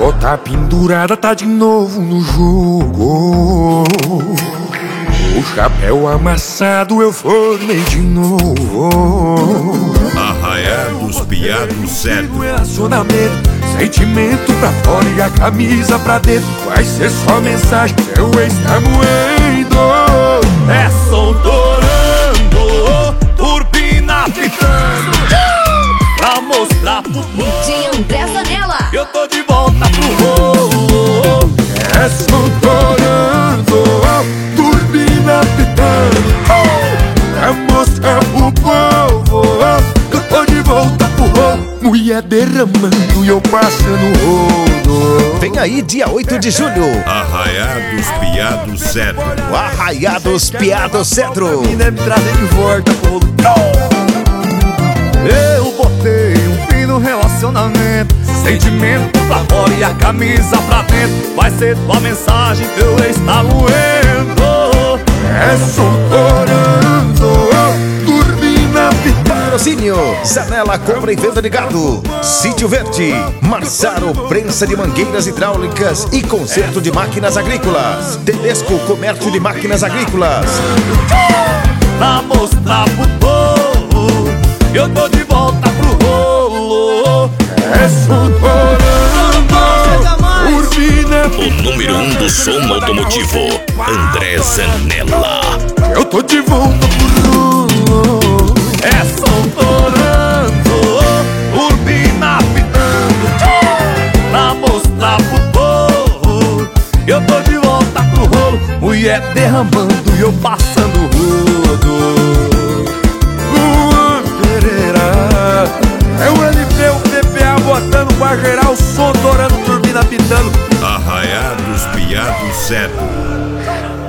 Bota pendurada, tá de novo no jogo. O chapéu amassado eu formei de novo. Arraiados, piados, certo. Relacionamento, sentimento pra fora e a camisa pra dentro. Vai ser só mensagem, seu ex tá moendo. É som torando, turbina pitando, pra mostrar pro DJ André Zanella. eu tô de volta pro rolo. É som torando, turbina pitando, pra mostrar pro povo que eu tô de volta pro rolo. Mulher derramando e eu passando rodo. Vem aí dia 8 de julho, Arraiados, piados, certo. o Arraiados Piados Cedro. Me deve trazer de volta pro rolo. Eu botei um fim no relacionamento, sentimento pra fora e a camisa pra dentro. Vai ser tua mensagem, teu ex tá moendo. É som torando, turbina pitando. Patrocínio, Zanella Compra e Venda de Gado, Sítio Verde, Marsaro Prensa de Mangueiras Hidráulicas e Conserto de Máquinas Agrícolas, Tedesco Comércio de Máquinas Agrícolas. Pra mostrar pro povo, eu tô de volta pro rolo. É som torando, turbina O número 1 do som automotivo, André Zanella. eu tô de volta pro rolo. É som torando, turbina pitando, pra mostrar pro povo, eu tô de volta pro rolo. Mulher derramando e eu passando rodo. Luan Pereira, é o LP, o PPA botando pra geral, som torando, turbina pitando. Arraiados, piados, certo.